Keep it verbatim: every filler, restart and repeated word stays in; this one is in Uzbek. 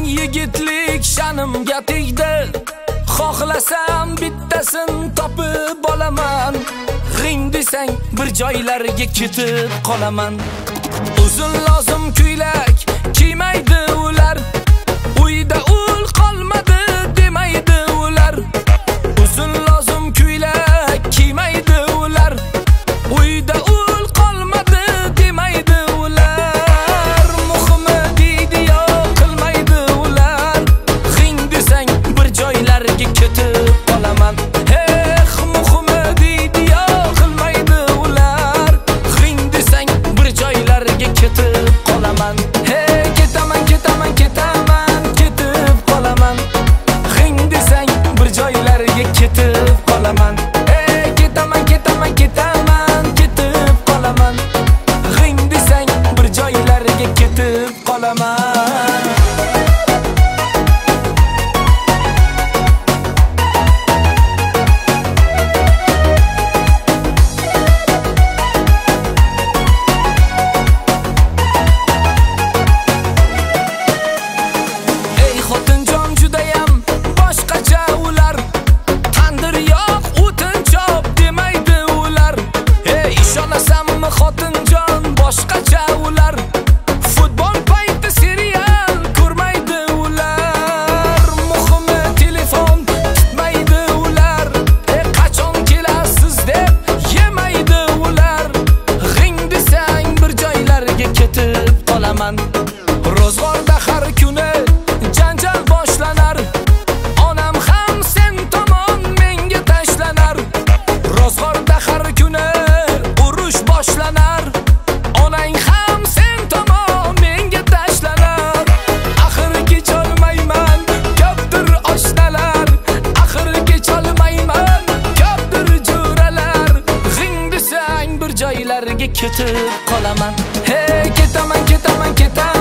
yigitlik sha'nimga tegdi. Xohlasam bittasin topib olaman. G'ing desang bir joylarga ketib qolaman. Uzun lozim kuylak kiymaydi ular. Uyda ul qolmadi demaydi ular. Uzun lozim kuylak kiymaydi ular. Uyda ul qolmadi demaydi ular. Muhimi deydi yo qilmaydi ular. G'ing desang bir joylarga ketib qolaman. Eh, muhimi deydi yo qilmaydi ular. G'ing desang bir joylarga ketib qolaman. Hey, ketaman, ketaman, ketaman, ketib qolaman. G'ing desang bir joylarga ketib qolaman. Hey, ketaman, ketaman, ketaman, ketib qolaman. G'ing desang bir joylarga ketib qolaman. Xotinjon boshqacha ular. Futbol payti serial ko'rmaydi ular. Muhimi telefon tutmaydi ular. E qachon kelasiz deb yemaydi ular. G'ing desang bir joylarga ketib qolaman. Ro'zg'orda har kuni janjal boshlanar. Onam ham sen tomon menga tashlanar. Ro'zg'orda har kuni boshlanar. Onang ham sen tomon menga tashlanar. Axir kecholmayman ko'pdir oshnalar. Axir kecholmayman ko'pdir jo'ralar. G'ing desang bir joylarga ketib qolaman. Hey, ketaman, ketaman, ketaman.